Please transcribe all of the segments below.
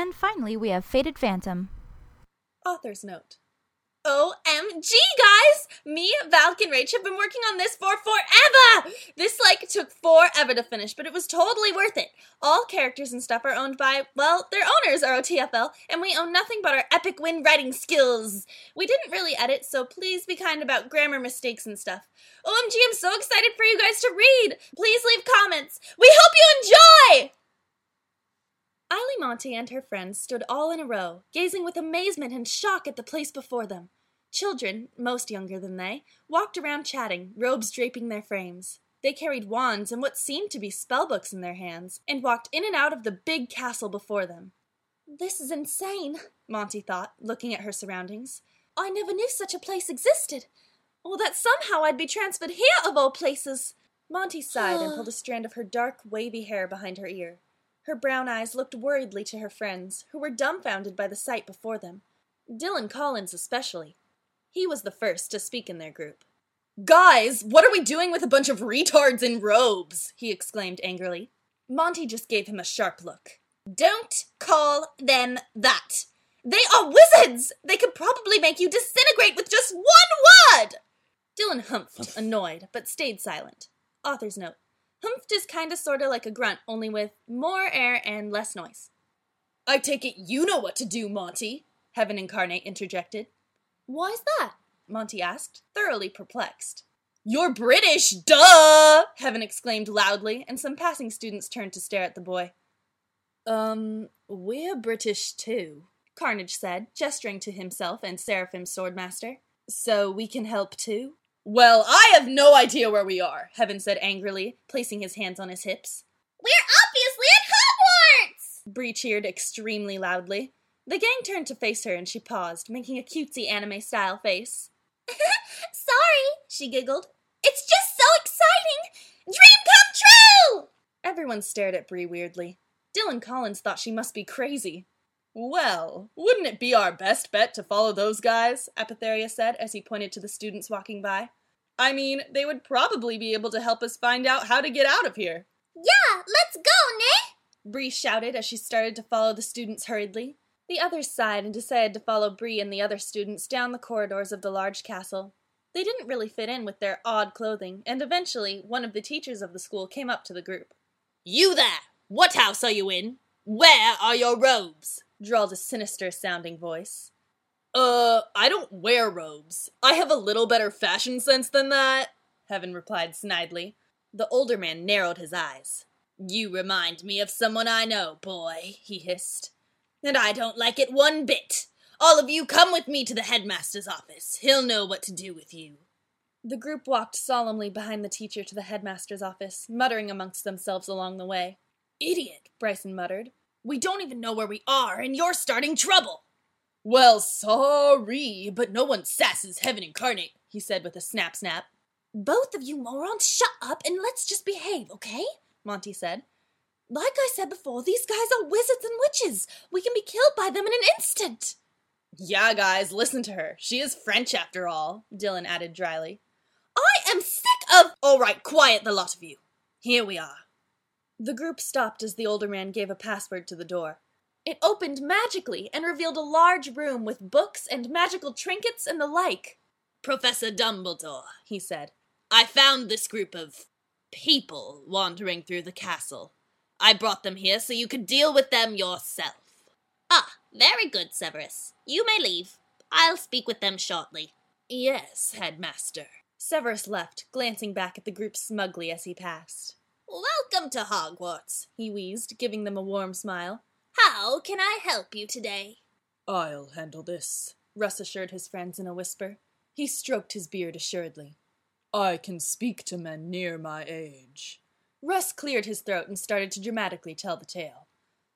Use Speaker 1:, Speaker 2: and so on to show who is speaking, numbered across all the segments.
Speaker 1: And finally, we have Fated Phantom.
Speaker 2: Author's note. OMG, guys! Me, Valk, and Rach have been working on this for forever! This, took forever to finish, but it was totally worth it. All characters and stuff are owned by, well, their owners are OTFL, and we own nothing but our epic win writing skills. We didn't really edit, so please be kind about grammar mistakes and stuff. OMG, I'm so excited for you guys to read! Please leave comments. We hope you enjoy! Eily Monty and her friends stood all in a row, gazing with amazement and shock at the place before them. Children, most younger than they, walked around chatting, robes draping their frames. They carried wands and what seemed to be spellbooks in their hands, and walked in and out of the big castle before them. This is insane, Monty thought, looking at her surroundings. I never knew such a place existed. Or that somehow I'd be transferred here of all places. Monty sighed and pulled a strand of her dark, wavy hair behind her ear. Her brown eyes looked worriedly to her friends, who were dumbfounded by the sight before them. Dylan Collins especially. He was the first to speak in their group. Guys, what are we doing with a bunch of retards in robes? He exclaimed angrily. Monty just gave him a sharp look. Don't call them that. They are wizards! They could probably make you disintegrate with just one word! Dylan humphed, annoyed, but stayed silent. Author's note. Humphed is kinda sorta like a grunt, only with more air and less noise. I take it you know what to do, Monty, Heaven Incarnate interjected. Why's that? Monty asked, thoroughly perplexed. You're British, duh! Heaven exclaimed loudly, and some passing students turned to stare at the boy. We're British too, Carnage said, gesturing to himself and Seraphim's swordmaster. So we can help too? Well, I have no idea where we are, Heaven said angrily, placing his hands on his hips. We're obviously at Hogwarts! Bree cheered extremely loudly. The gang turned to face her and she paused, making a cutesy anime-style face. Sorry, she giggled. It's just so exciting! Dream come true! Everyone stared at Bree weirdly. Dylan Collins thought she must be crazy. Well, wouldn't it be our best bet to follow those guys? Apotheria said as he pointed to the students walking by. I mean, they would probably be able to help us find out how to get out of here. Yeah, let's go, ne? Bree shouted as she started to follow the students hurriedly. The others sighed and decided to follow Bree and the other students down the corridors of the large castle. They didn't really fit in with their odd clothing, and eventually one of the teachers of the school came up to the group. You there! What house are you in? Where are your robes? Drawled a sinister-sounding voice. I don't wear robes. I have a little better fashion sense than that, Heaven replied snidely. The older man narrowed his eyes. You remind me of someone I know, boy, he hissed. And I don't like it one bit. All of you come with me to the headmaster's office. He'll know what to do with you. The group walked solemnly behind the teacher to the headmaster's office, muttering amongst themselves along the way. Idiot, Bryson muttered. We don't even know where we are, and you're starting trouble. Well, sorry, but no one sasses Heaven Incarnate, he said with a snap-snap. Both of you morons, shut up and let's just behave, okay? Monty said. Like I said before, these guys are wizards and witches. We can be killed by them in an instant. Yeah, guys, listen to her. She is French after all, Dylan added dryly. I am sick of— All right, quiet the lot of you. Here we are. The group stopped as the older man gave a password to the door. It opened magically and revealed a large room with books and magical trinkets and the like. Professor Dumbledore, he said, I found this group of people wandering through the castle. I brought them here so you could deal with them yourself. Ah, very good, Severus. You may leave. I'll speak with them shortly. Yes, Headmaster. Severus left, glancing back at the group smugly as he passed. Welcome to Hogwarts, he wheezed, giving them a warm smile. How can I help you today? I'll handle this, Russ assured his friends in a whisper. He stroked his beard assuredly. I can speak to men near my age. Russ cleared his throat and started to dramatically tell the tale.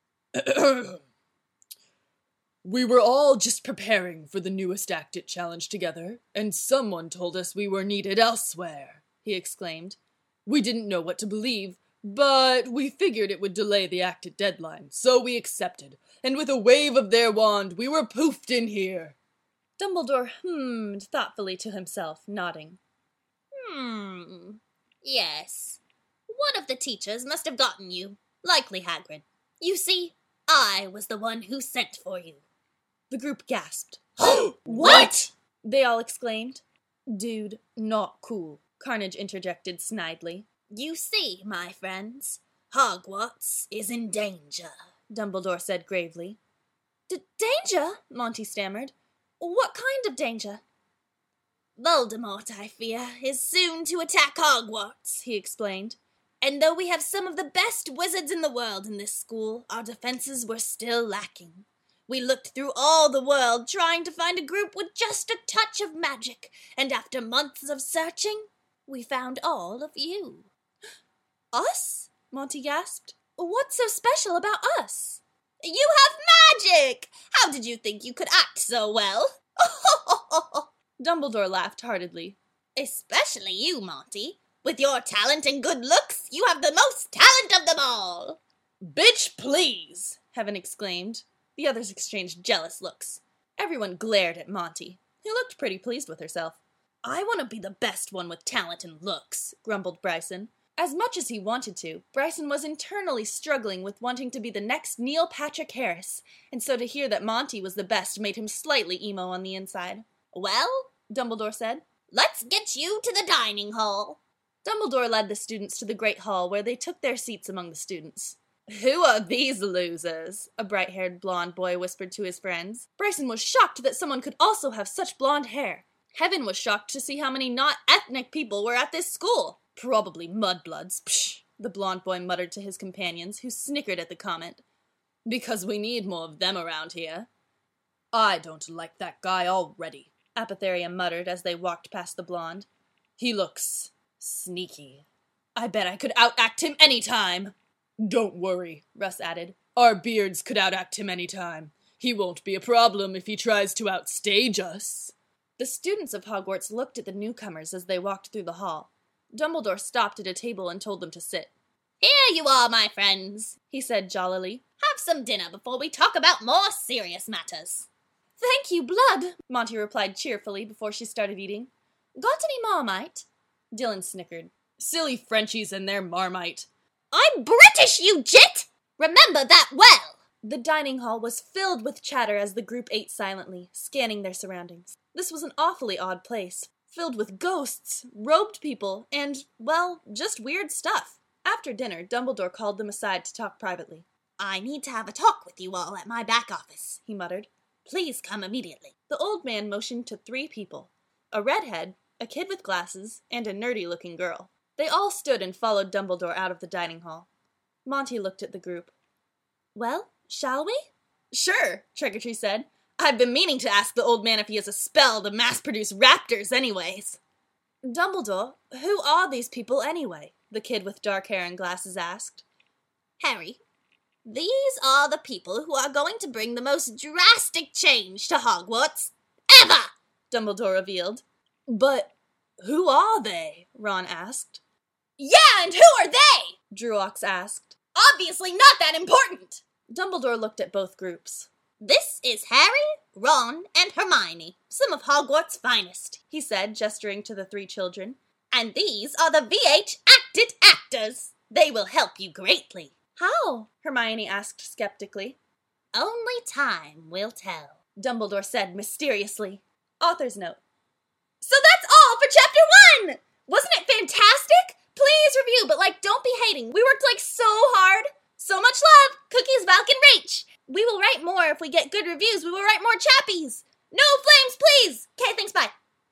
Speaker 2: We were all just preparing for the newest Act-It challenge together, and someone told us we were needed elsewhere, he exclaimed. We didn't know what to believe, but we figured it would delay the Act-It deadline, so we accepted, and with a wave of their wand, we were poofed in here. Dumbledore hummed thoughtfully to himself, nodding. Yes. One of the teachers must have gotten you. Likely Hagrid. You see,
Speaker 3: I was the one who sent for you.
Speaker 2: The group gasped.
Speaker 3: What?
Speaker 2: They all exclaimed. Dude, not cool, Carnage interjected snidely.
Speaker 3: You see, my friends, Hogwarts is in danger,
Speaker 2: Dumbledore said gravely. Danger? Monty stammered. What kind of danger?
Speaker 3: Voldemort, I fear, is soon to attack Hogwarts, he explained. And though we have some of the best wizards in the world in this school, our defenses were still lacking. We looked through all the world trying to find a group with just a touch of magic, and after months of searching, we found all of you.
Speaker 2: Us? Monty gasped. What's so special about us?
Speaker 3: You have magic! How did you think you could act so well?
Speaker 2: Dumbledore laughed heartedly.
Speaker 3: Especially you, Monty. With your talent and good looks, you have the most talent of them all.
Speaker 2: Bitch, please, Heaven exclaimed. The others exchanged jealous looks. Everyone glared at Monty, who looked pretty pleased with herself. I want to be the best one with talent and looks, grumbled Bryson. As much as he wanted to, Bryson was internally struggling with wanting to be the next Neil Patrick Harris, and so to hear that Monty was the best made him slightly emo on the inside.
Speaker 3: Well,
Speaker 2: Dumbledore said,
Speaker 3: let's get you to the dining hall.
Speaker 2: Dumbledore led the students to the Great Hall, where they took their seats among the students. Who are these losers? A bright-haired blonde boy whispered to his friends. Bryson was shocked that someone could also have such blonde hair. Heaven was shocked to see how many not ethnic people were at this school. Probably mudbloods. Psh, the blonde boy muttered to his companions, who snickered at the comment. Because we need more of them around here. I don't like that guy already, Apotheria muttered as they walked past the blonde. He looks sneaky. I bet I could outact him any time. Don't worry, Russ added. Our beards could outact him any time. He won't be a problem if he tries to outstage us. The students of Hogwarts looked at the newcomers as they walked through the hall. Dumbledore stopped at a table and told them to sit.
Speaker 3: Here you are, my friends, he said jollily. Have some dinner before we talk about more serious matters.
Speaker 2: Thank you, Blood, Monty replied cheerfully before she started eating. Got any Marmite? Dylan snickered. Silly Frenchies and their Marmite.
Speaker 3: I'm British, you jit! Remember that well!
Speaker 2: The dining hall was filled with chatter as the group ate silently, scanning their surroundings. This was an awfully odd place, filled with ghosts, robed people, and, well, just weird stuff. After dinner, Dumbledore called them aside to talk privately.
Speaker 3: I need to have a talk with you all at my back office, he muttered. Please come immediately.
Speaker 2: The old man motioned to 3 people, a redhead, a kid with glasses, and a nerdy-looking girl. They all stood and followed Dumbledore out of the dining hall. Monty looked at the group. Well, shall we? Sure, Trickery said. I've been meaning to ask the old man if he has a spell to mass-produce raptors anyways. Dumbledore, who are these people anyway? The kid with dark hair and glasses asked.
Speaker 3: Harry, these are the people who are going to bring the most drastic change to Hogwarts ever,
Speaker 2: Dumbledore revealed. But who are they? Ron asked.
Speaker 3: Yeah, and who are they?
Speaker 2: Druox asked.
Speaker 3: Obviously not that important.
Speaker 2: Dumbledore looked at both groups.
Speaker 3: This is Harry, Ron, and Hermione, some of Hogwarts' finest, he said, gesturing to the 3 children. And these are the VH Acted Actors. They will help you greatly.
Speaker 2: How? Hermione asked skeptically.
Speaker 3: Only time will tell,
Speaker 2: Dumbledore said mysteriously. Author's note.
Speaker 3: So that's all for Chapter 1! Wasn't it fantastic? Please review, but don't be hating. We worked so hard. So much love, Cookies, Valk, and Rach. We will write more if we get good reviews. We will write more chappies. No flames, please. Okay, thanks, bye.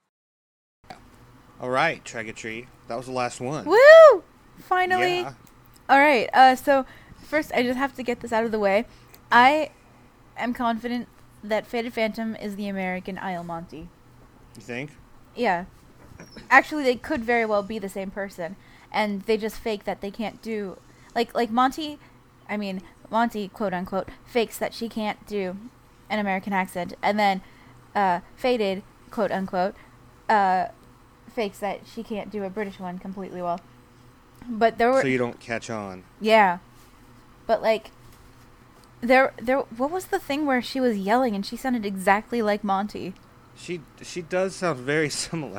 Speaker 4: All right, Tragatree. That was the last one.
Speaker 1: Woo! Finally.
Speaker 4: Yeah.
Speaker 1: All right. So first, I just have to get this out of the way. I am confident that Faded Phantom is the American Isle Monty.
Speaker 4: You think?
Speaker 1: Yeah. Actually, they could very well be the same person, and they just fake that they can't do like Monty. I mean, Monty, quote unquote, fakes that she can't do an American accent, and then Faded, quote unquote, fakes that she can't do a British one completely well. But there were
Speaker 4: so you don't catch on.
Speaker 1: Yeah, but there. What was the thing where she was yelling and she sounded exactly like Monty?
Speaker 4: She does sound very similar.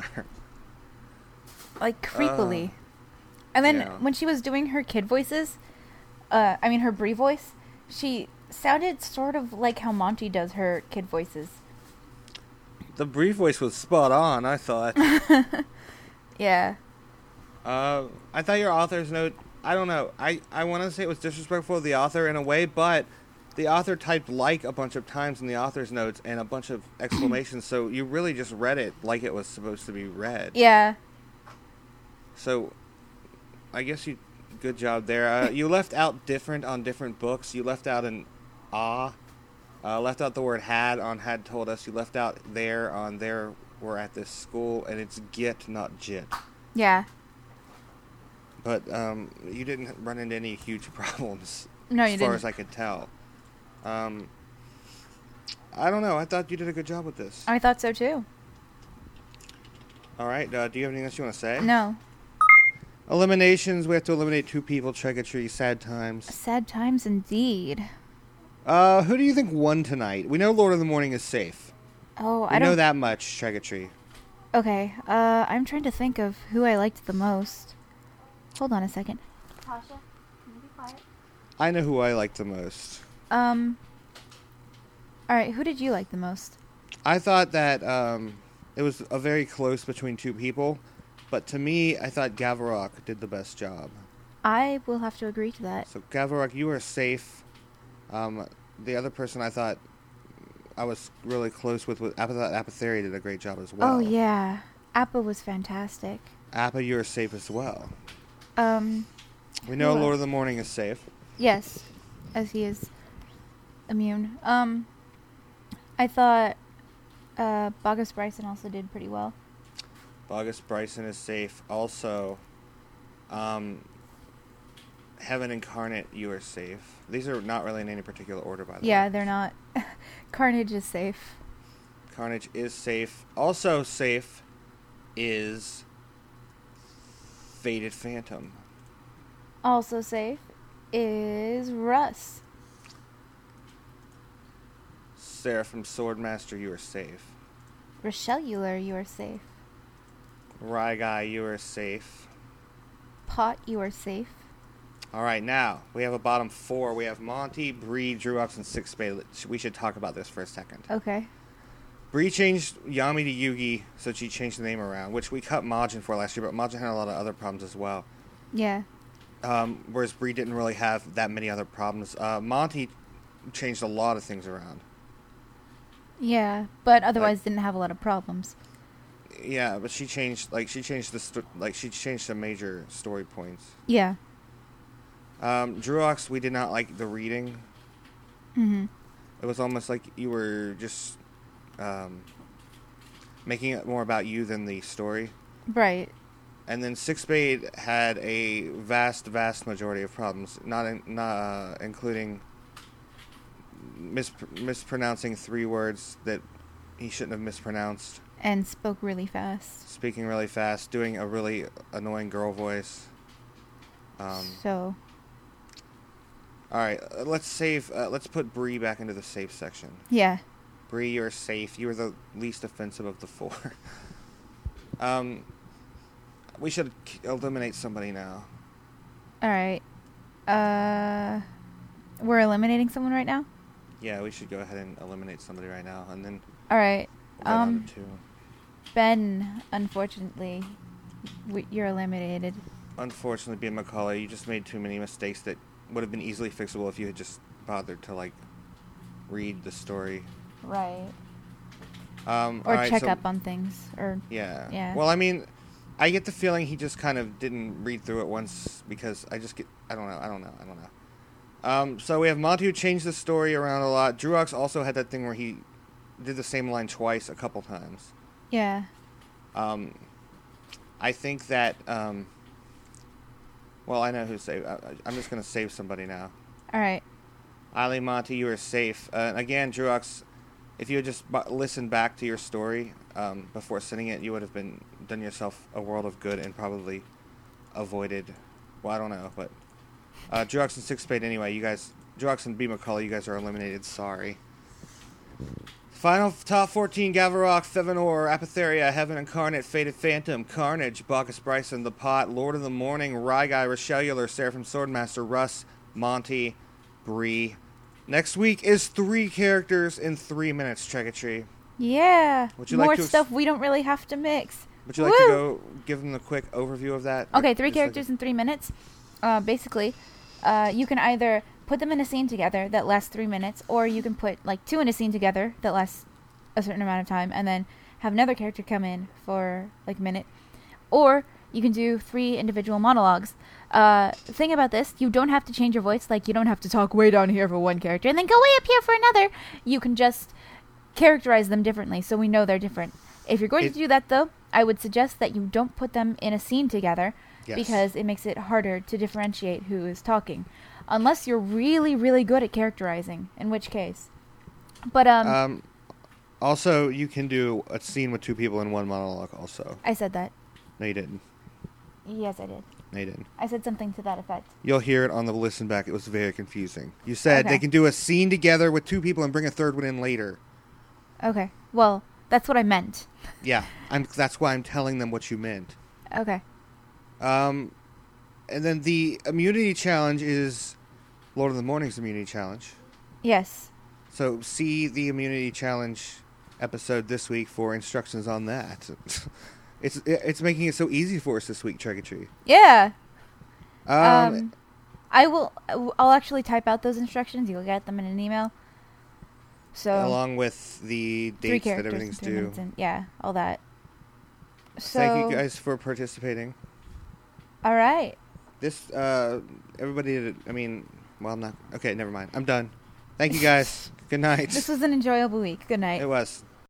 Speaker 1: Creepily. And then when she was doing her kid voices, her Brie voice, she sounded sort of like how Monty does her kid voices.
Speaker 4: The Bree voice was spot on, I thought.
Speaker 1: Yeah.
Speaker 4: I thought your author's note, I don't know, I want to say it was disrespectful of the author in a way, but the author typed like a bunch of times in the author's notes and a bunch of exclamations, so you really just read it like it was supposed to be read.
Speaker 1: Yeah.
Speaker 4: So, I guess good job there. You left out different on different books. You left out an left out the word had told us. You left out there on there we're at this school, and it's git, not jit.
Speaker 1: Yeah.
Speaker 4: But you didn't run into any huge problems.
Speaker 1: No, you
Speaker 4: as far
Speaker 1: didn't.
Speaker 4: as I could tell. I don't know. I thought you did a good job with this.
Speaker 1: I thought so too.
Speaker 4: All right. Do you have anything else you want to say?
Speaker 1: No.
Speaker 4: Eliminations. We have to eliminate 2 people. Trick or treat. Sad times.
Speaker 1: Sad times indeed.
Speaker 4: Who do you think won tonight? We know Lord of the Morning is safe.
Speaker 1: Oh,
Speaker 4: We
Speaker 1: I don't
Speaker 4: know that much, Trick or treat.
Speaker 1: Okay. I'm trying to think of who I liked the most. Hold on a second. Tasha, can you be quiet?
Speaker 4: I know who I liked the most.
Speaker 1: Alright, who did you like the most?
Speaker 4: I thought that it was a very close between 2 people, but to me, I thought Gavarok did the best job.
Speaker 1: I will have to agree to that.
Speaker 4: So Gavarok, you were safe. The other person I thought I was really close with I thought Apotheria did a great job as well.
Speaker 1: Oh, yeah. Appa was fantastic.
Speaker 4: Appa, you were safe as well. We know
Speaker 1: who
Speaker 4: Lord
Speaker 1: else?
Speaker 4: of the Morning is safe.
Speaker 1: Yes, as he is immune. I thought Bogus Bryson also did pretty well.
Speaker 4: August Bryson is safe. Also, Heaven Incarnate, you are safe. These are not really in any particular order, by the way.
Speaker 1: Yeah, they're not. Carnage is safe.
Speaker 4: Carnage is safe. Also safe is Faded Phantom.
Speaker 1: Also safe is Russ.
Speaker 4: Seraphim Swordmaster, you are safe.
Speaker 1: Rochelle, you are safe.
Speaker 4: Ryguy, you are safe.
Speaker 1: Pot, you are safe.
Speaker 4: Alright, now, we have a bottom 4. We have Monty, Bree, Druox, and Six Spade. We should talk about this for a second.
Speaker 1: Okay.
Speaker 4: Bree changed Yami to Yugi, so she changed the name around, which we cut Majin for last year, but Majin had a lot of other problems as well.
Speaker 1: Yeah.
Speaker 4: Whereas Bree didn't really have that many other problems. Monty changed a lot of things around.
Speaker 1: Yeah, but otherwise didn't have a lot of problems.
Speaker 4: Yeah, but she changed some major story points.
Speaker 1: Yeah.
Speaker 4: Druox, we did not like the reading.
Speaker 1: Mm-hmm.
Speaker 4: It was almost like you were just making it more about you than the story.
Speaker 1: Right.
Speaker 4: And then Six Spade had a vast majority of problems, not including mispronouncing 3 words that he shouldn't have mispronounced.
Speaker 1: And spoke really fast.
Speaker 4: Speaking really fast, doing a really annoying girl voice.
Speaker 1: So.
Speaker 4: All right, let's put Bree back into the safe section.
Speaker 1: Yeah.
Speaker 4: Bree, you're safe. You were the least offensive of the 4. We should eliminate somebody now.
Speaker 1: Alright. We're eliminating someone right now?
Speaker 4: Yeah, we should go ahead and eliminate somebody right now, and then
Speaker 1: Alright.
Speaker 4: we'll go down to 2.
Speaker 1: Ben, unfortunately, you're eliminated.
Speaker 4: Unfortunately, Ben McCauley, you just made too many mistakes that would have been easily fixable if you had just bothered to, read the story.
Speaker 1: Right.
Speaker 4: Or
Speaker 1: Or check up on things. Or
Speaker 4: Yeah.
Speaker 1: Yeah.
Speaker 4: Well, I mean, I get the feeling he just kind of didn't read through it once because I don't know. So we have Monty who changed the story around a lot. Druox also had that thing where he did the same line twice a couple times.
Speaker 1: Yeah.
Speaker 4: I think that, well, I know who saved. I'm just going to save somebody now.
Speaker 1: Alright.
Speaker 4: Ali Monty, you are safe. Again, Druox, if you had just listened back to your story before sending it, you would have done yourself a world of good and probably avoided, well, I don't know, but Druox and Six Spade anyway, you guys, Druox and B. McCullough, you guys are eliminated, sorry. Final top 14, Gavarok, Fevanor, Apotheria, Heaven Incarnate, Faded Phantom, Carnage, Bacchus Bryson, The Pot, Lord of the Morning, Ryguy, Rochelle, Seraphim Swordmaster, Russ, Monty, Bree, Next week is 3 characters in 3 minutes, Tricketree.
Speaker 1: Yeah.
Speaker 4: Would you
Speaker 1: More
Speaker 4: like to
Speaker 1: stuff we don't really have to mix.
Speaker 4: Would you like to go give them a quick overview of that?
Speaker 1: Okay, 3
Speaker 4: Just
Speaker 1: characters in 3 minutes. Basically, you can either put them in a scene together that lasts 3 minutes, or you can put like 2 in a scene together that lasts a certain amount of time, and then have another character come in for like a minute. Or you can do 3 individual monologues. Thing about this, you don't have to change your voice. Like, you don't have to talk way down here for one character and then go way up here for another. You can just characterize them differently so we know they're different. If you're going to do that, though, I would suggest that you don't put them in a scene together, because it makes it harder to differentiate who is talking. Unless you're really, really good at characterizing, in which case. But,
Speaker 4: also, you can do a scene with 2 people in 1 monologue also.
Speaker 1: I said that.
Speaker 4: No, you didn't.
Speaker 1: Yes, I did.
Speaker 4: No, you didn't.
Speaker 1: I said something to that effect.
Speaker 4: You'll hear it on the listen back. It was very confusing. You said
Speaker 1: Okay.
Speaker 4: they can do a scene together with 2 people and bring a 3rd one in later.
Speaker 1: Okay. Well, that's what I meant.
Speaker 4: Yeah, that's why I'm telling them what you meant.
Speaker 1: Okay.
Speaker 4: And then the immunity challenge is Lord of the Morning's immunity challenge.
Speaker 1: Yes.
Speaker 4: So see the immunity challenge episode this week for instructions on that. It's making it so easy for us this week, Tricketree.
Speaker 1: Yeah. I'll actually type out those instructions. You'll get them in an email. So
Speaker 4: along with the
Speaker 1: 3
Speaker 4: dates that
Speaker 1: characters
Speaker 4: everything's
Speaker 1: in 3
Speaker 4: due.
Speaker 1: minutes and, yeah, all that. So
Speaker 4: Thank you guys for participating.
Speaker 1: All right.
Speaker 4: This everybody. I mean, well, I'm not. Okay, never mind. I'm done. Thank you guys. Good night.
Speaker 1: This was an enjoyable week. Good night.
Speaker 4: It was.